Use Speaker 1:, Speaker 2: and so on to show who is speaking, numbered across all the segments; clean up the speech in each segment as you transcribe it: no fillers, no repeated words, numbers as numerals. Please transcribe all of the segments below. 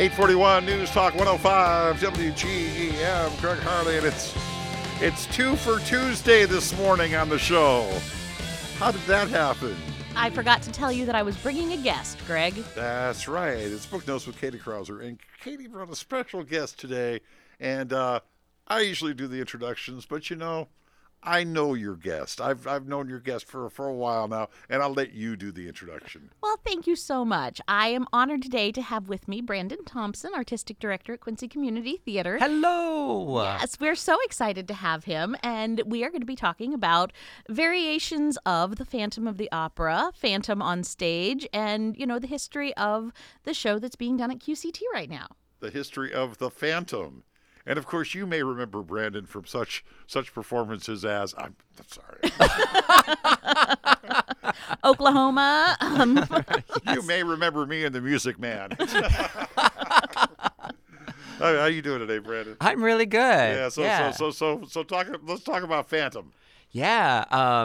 Speaker 1: 841 News Talk 105 WGEM. Greg Harley, and it's 2 for Tuesday this morning on the show. How did that happen?
Speaker 2: I forgot to tell you that I was bringing a guest, Greg.
Speaker 1: That's right. It's Book Notes with Katie Krauser. And Katie brought a special guest today. And I usually do the introductions, but I know your guest. I've known your guest for a while now, and I'll let you do the introduction.
Speaker 2: Well, thank you so much. I am honored today to have with me Brandon Thompson, Artistic Director at Quincy Community Theater.
Speaker 3: Hello!
Speaker 2: Yes, we're so excited to have him, and we are going to be talking about variations of the Phantom of the Opera, Phantom on stage, and, the history of the show that's being done at QCT right now.
Speaker 1: The history of the Phantom. And, of course, you may remember Brandon from such performances as, I'm sorry.
Speaker 2: Oklahoma.
Speaker 1: You may remember me in The Music Man. How you doing today, Brandon?
Speaker 3: I'm really good.
Speaker 1: Yeah, let's talk about Phantom.
Speaker 3: Yeah,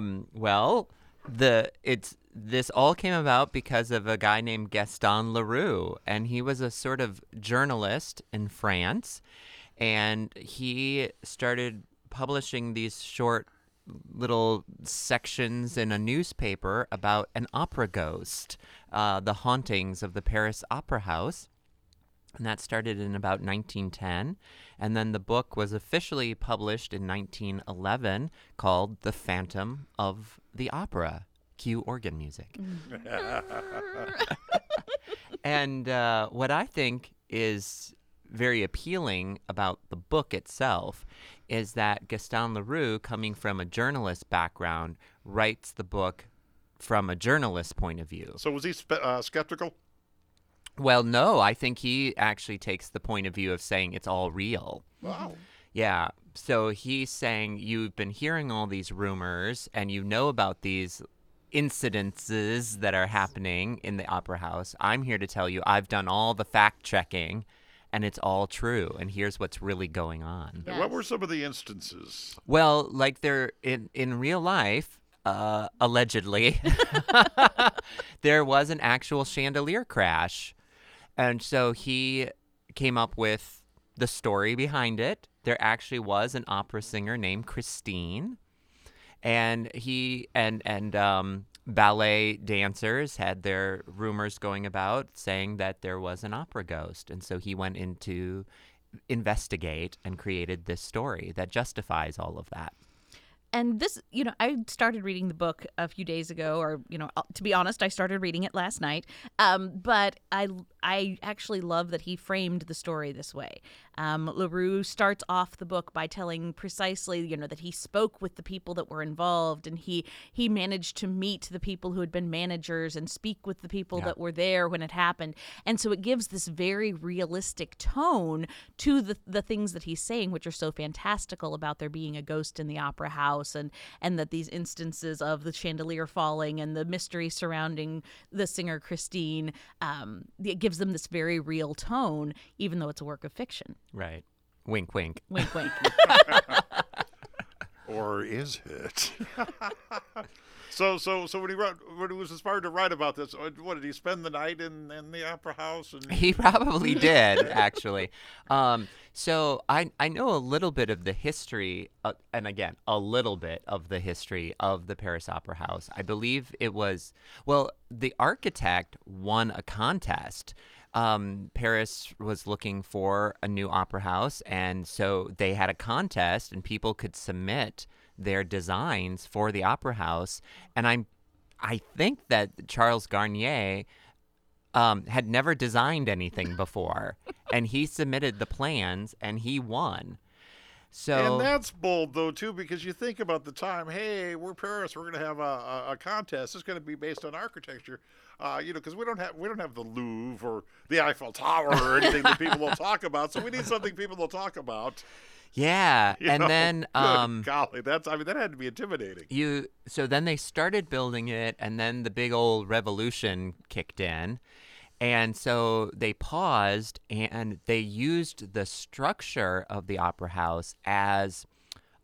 Speaker 3: this all came about because of a guy named Gaston Leroux, and he was a sort of journalist in France. And he started publishing these short little sections in a newspaper about an opera ghost, the hauntings of the Paris Opera House. And that started in about 1910. And then the book was officially published in 1911 called The Phantom of the Opera. Cue organ music. And what I think is very appealing about the book itself is that Gaston Leroux, coming from a journalist background, writes the book from a journalist's point of view.
Speaker 1: So was he skeptical?
Speaker 3: Well, no, I think he actually takes the point of view of saying it's all real.
Speaker 1: Wow.
Speaker 3: Yeah. So he's saying you've been hearing all these rumors and you know about these incidences that are happening in the opera house. I'm here to tell you I've done all the fact checking. And it's all true. And here's what's really going on.
Speaker 1: Yes. What were some of the instances?
Speaker 3: Well, like they're in real life, allegedly, there was an actual chandelier crash. And so he came up with the story behind it. There actually was an opera singer named Christine. And he ballet dancers had their rumors going about saying that there was an opera ghost. And so he went in to investigate and created this story that justifies all of that.
Speaker 2: And this, I started reading the book a few days ago, or, to be honest, I started reading it last night. But I actually love that he framed the story this way. Leroux starts off the book by telling precisely, that he spoke with the people that were involved, and he managed to meet the people who had been managers and speak with the people that were there when it happened. And so it gives this very realistic tone to the things that he's saying, which are so fantastical about there being a ghost in the opera house, and that these instances of the chandelier falling and the mystery surrounding the singer Christine, it gives them this very real tone, even though it's a work of fiction.
Speaker 3: Right. Wink, wink.
Speaker 2: Wink, wink.
Speaker 1: Or is it? So when he was inspired to write about this, what did he spend the night in the opera house?
Speaker 3: He probably did, actually. So I know a little bit of the history, and again, a little bit of the history of the Paris Opera House. I believe it was, the architect won a contest. Paris was looking for a new opera house, and so they had a contest, and people could submit their designs for the opera house. And I think that Charles Garnier had never designed anything before, and he submitted the plans, and he won. So,
Speaker 1: and that's bold, though, too, because you think about the time, hey, we're Paris, we're going to have a contest. It's going to be based on architecture, because we don't have the Louvre or the Eiffel Tower or anything that people will talk about, so we need something people will talk about.
Speaker 3: Yeah, then
Speaker 1: golly, that had to be intimidating.
Speaker 3: So then they started building it, and then the big old revolution kicked in. And so they paused, and they used the structure of the opera house as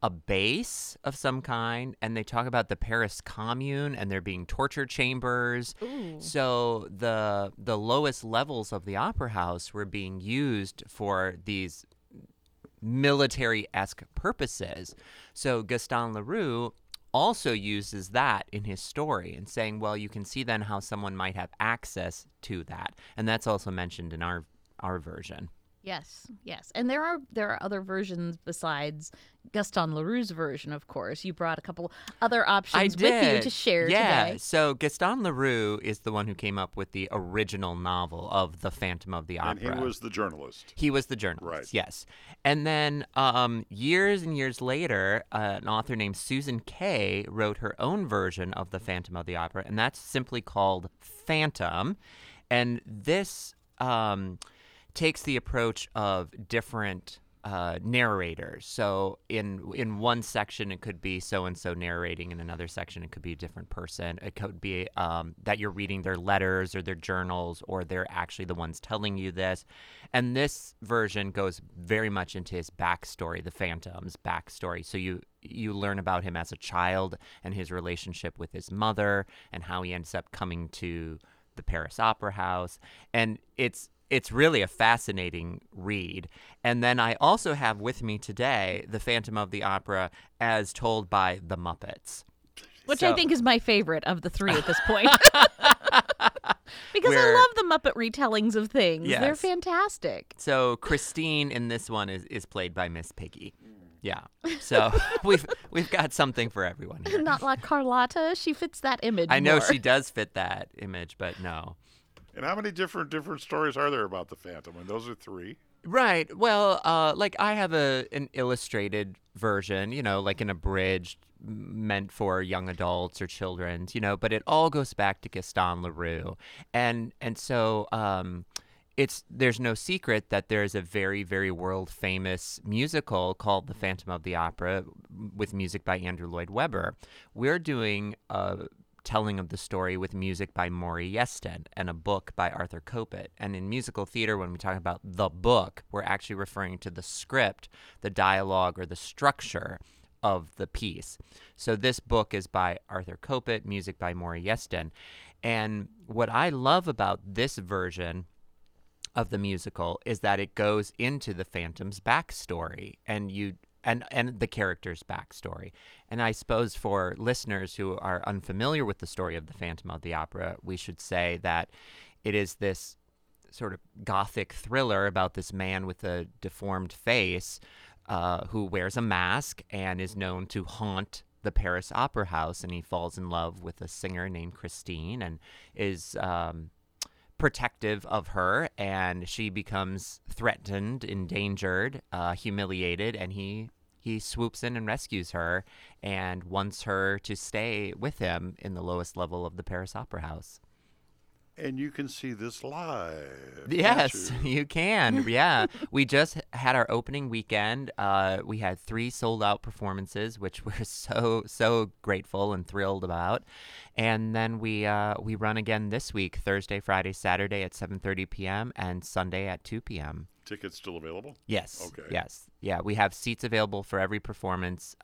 Speaker 3: a base of some kind, and they talk about the Paris Commune and there being torture chambers.
Speaker 2: Ooh.
Speaker 3: So the lowest levels of the opera house were being used for these military-esque purposes. So Gaston Leroux also uses that in his story and saying, well, you can see then how someone might have access to that. And that's also mentioned in our version.
Speaker 2: Yes, yes. And there are other versions besides Gaston Leroux's version, of course. You brought a couple other options with you to share today.
Speaker 3: So Gaston Leroux is the one who came up with the original novel of The Phantom of the Opera.
Speaker 1: And he was the journalist.
Speaker 3: He was the journalist,
Speaker 1: Right.
Speaker 3: Yes. And then years and years later, an author named Susan Kay wrote her own version of The Phantom of the Opera, and that's simply called Phantom. And this takes the approach of different narrators. So in one section, it could be so-and-so narrating. In another section, it could be a different person. It could be that you're reading their letters or their journals, or they're actually the ones telling you this. And this version goes very much into his backstory, the Phantom's backstory. So you learn about him as a child and his relationship with his mother and how he ends up coming to the Paris Opera House. And it's really a fascinating read. And then I also have with me today The Phantom of the Opera as told by the Muppets.
Speaker 2: Which I think is my favorite of the three at this point. Because I love the Muppet retellings of things.
Speaker 3: Yes.
Speaker 2: They're fantastic.
Speaker 3: So Christine in this one is played by Miss Piggy. Yeah. So we've got something for everyone here.
Speaker 2: Not like Carlotta. She fits that image
Speaker 3: I know
Speaker 2: more.
Speaker 3: she does fit that image, but no.
Speaker 1: And how many different stories are there about the Phantom? And those are 3.
Speaker 3: Right. Well, like I have an illustrated version, like an abridged, meant for young adults or children, but it all goes back to Gaston Leroux. And so there's no secret that there's a very, very world famous musical called The Phantom of the Opera with music by Andrew Lloyd Webber. We're doing a telling of the story with music by Maury Yeston and a book by Arthur Kopit. And in musical theater, when we talk about the book, we're actually referring to the script, the dialogue, or the structure of the piece. So this book is by Arthur Kopit, music by Maury Yeston. And what I love about this version of the musical is that it goes into the Phantom's backstory and the character's backstory. And I suppose for listeners who are unfamiliar with the story of the Phantom of the Opera, we should say that it is this sort of gothic thriller about this man with a deformed face who wears a mask and is known to haunt the Paris Opera House, and he falls in love with a singer named Christine and is protective of her, and she becomes threatened, endangered, humiliated, and he swoops in and rescues her and wants her to stay with him in the lowest level of the Paris Opera House.
Speaker 1: And you can see this live.
Speaker 3: Yes,
Speaker 1: can't you?
Speaker 3: you can. Yeah. We just had our opening weekend. We had 3 sold-out performances, which we're so grateful and thrilled about. And then we run again this week, Thursday, Friday, Saturday at 7:30 p.m. and Sunday at 2 p.m.
Speaker 1: Tickets still available?
Speaker 3: Yes.
Speaker 1: Okay.
Speaker 3: Yes. Yeah, we have seats available for every performance,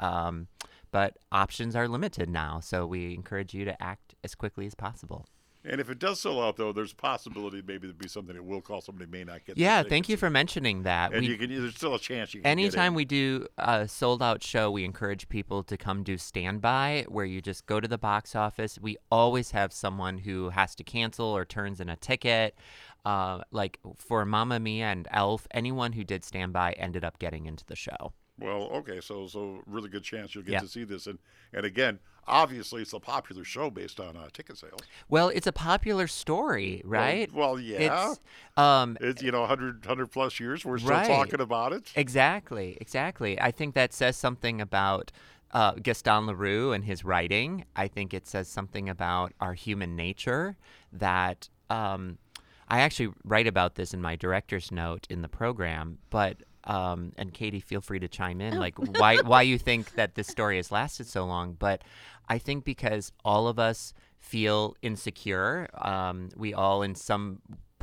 Speaker 3: but options are limited now, so we encourage you to act as quickly as possible.
Speaker 1: And if it does sell out, though, there's a possibility maybe there'd be something that will call somebody may not get.
Speaker 3: Yeah,
Speaker 1: the
Speaker 3: thank you
Speaker 1: tickets.
Speaker 3: for mentioning that.
Speaker 1: And there's still a chance you can
Speaker 3: Anytime
Speaker 1: get
Speaker 3: we do a sold-out show, we encourage people to come do standby, where you just go to the box office. We always have someone who has to cancel or turns in a ticket. Like for Mamma Mia and Elf, anyone who did standby ended up getting into the show.
Speaker 1: Well, okay, so really good chance you'll get
Speaker 3: Yeah.
Speaker 1: to see this. And again, obviously, it's a popular show based on ticket sales.
Speaker 3: Well, it's a popular story, right?
Speaker 1: Well, yeah.
Speaker 3: It's,
Speaker 1: It's 100 plus years. We're still
Speaker 3: Right.
Speaker 1: talking about it.
Speaker 3: Exactly. I think that says something about Gaston Leroux and his writing. I think it says something about our human nature that I actually write about this in my director's note in the program, but and Katie, feel free to chime in, like why you think that this story has lasted so long. But I think because all of us feel insecure. We all in some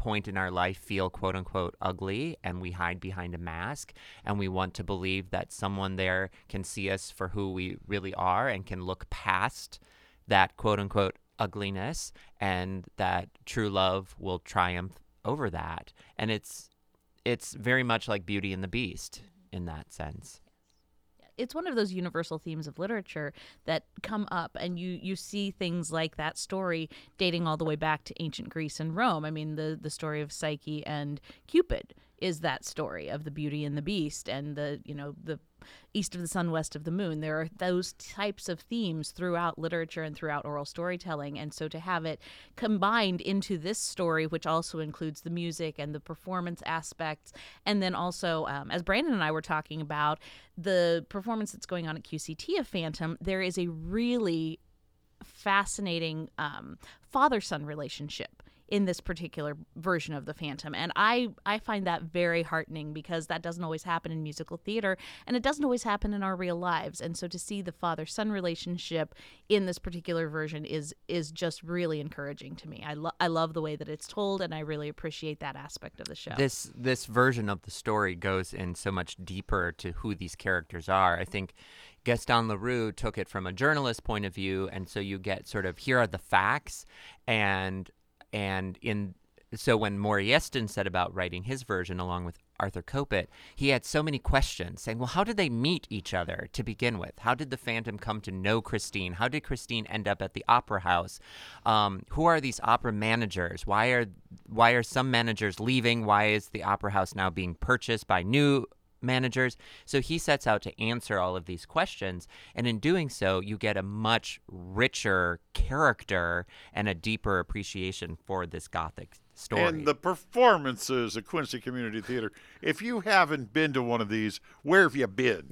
Speaker 3: point in our life feel quote unquote ugly and we hide behind a mask and we want to believe that someone there can see us for who we really are and can look past that quote unquote ugliness, and that true love will triumph over that. And it's very much like Beauty and the Beast in that sense.
Speaker 2: It's one of those universal themes of literature that come up, and you see things like that story dating all the way back to ancient Greece and Rome. I mean, the story of Psyche and Cupid is that story of the Beauty and the Beast, and the east of the sun, west of the moon. There are those types of themes throughout literature and throughout oral storytelling. And so to have it combined into this story, which also includes the music and the performance aspects, and then also, as Brandon and I were talking about, the performance that's going on at QCT of Phantom, there is a really fascinating father-son relationship in this particular version of the Phantom. And I find that very heartening, because that doesn't always happen in musical theater, and it doesn't always happen in our real lives. And so to see the father-son relationship in this particular version is just really encouraging to me. I love the way that it's told, and I really appreciate that aspect of the show.
Speaker 3: This version of the story goes in so much deeper to who these characters are. I think Gaston Leroux took it from a journalist point of view, and so you get sort of, here are the facts, so when Maury Yeston set about writing his version along with Arthur Kopit, he had so many questions saying, well, how did they meet each other to begin with? How did the Phantom come to know Christine? How did Christine end up at the opera house? Who are these opera managers? Why are some managers leaving? Why is the opera house now being purchased by new managers? So he sets out to answer all of these questions, and in doing so, you get a much richer character and a deeper appreciation for this Gothic story.
Speaker 1: And the performances at Quincy Community Theater. If you haven't been to one of these, where have you been?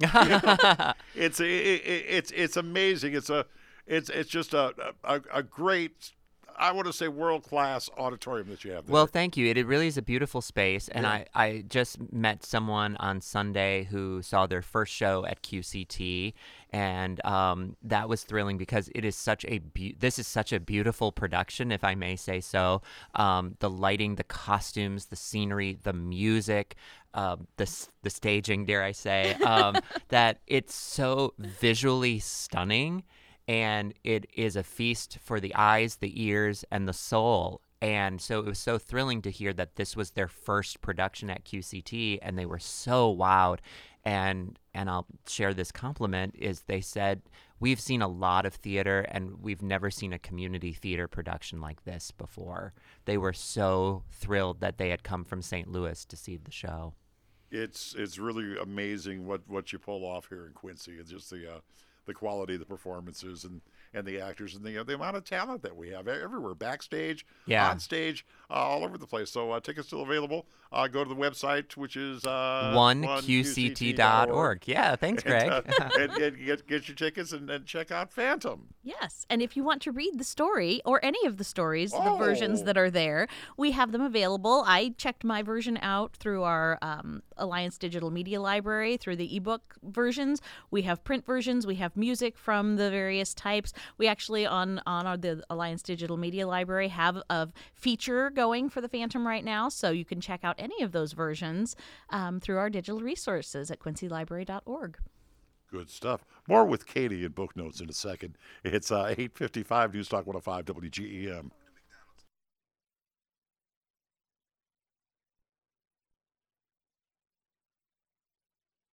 Speaker 1: It's amazing. It's just a great, I want to say, world-class auditorium that you have there.
Speaker 3: Well, thank you. It really is a beautiful space. And I just met someone on Sunday who saw their first show at QCT, and that was thrilling, because it is this is such a beautiful production, if I may say so. The lighting, the costumes, the scenery, the music, the staging, dare I say, that it's so visually stunning. And it is a feast for the eyes, the ears, and the soul. And so it was so thrilling to hear that this was their first production at QCT, and they were so wowed. And I'll share this compliment, is they said, we've seen a lot of theater, and we've never seen a community theater production like this before. They were so thrilled that they had come from St. Louis to see the show.
Speaker 1: It's really amazing what you pull off here in Quincy. It's just the quality of the performances and the actors, and the amount of talent that we have everywhere, backstage, on stage, all over the place. So tickets still available. Go to the website, which is
Speaker 3: 1qct.org. Yeah, thanks, Greg.
Speaker 1: And get your tickets and check out Phantom.
Speaker 2: Yes, and if you want to read the story, or any of the stories, the versions that are there, we have them available. I checked my version out through our Alliance Digital Media Library, through the ebook versions. We have print versions. We have music from the various types. We actually, on the Alliance Digital Media Library, have a feature going for the Phantom right now, so you can check out any of those versions through our digital resources at quincylibrary.org.
Speaker 1: Good stuff. More with Katie in Book Notes in a second. It's 8:55 News Talk 105 WGEM.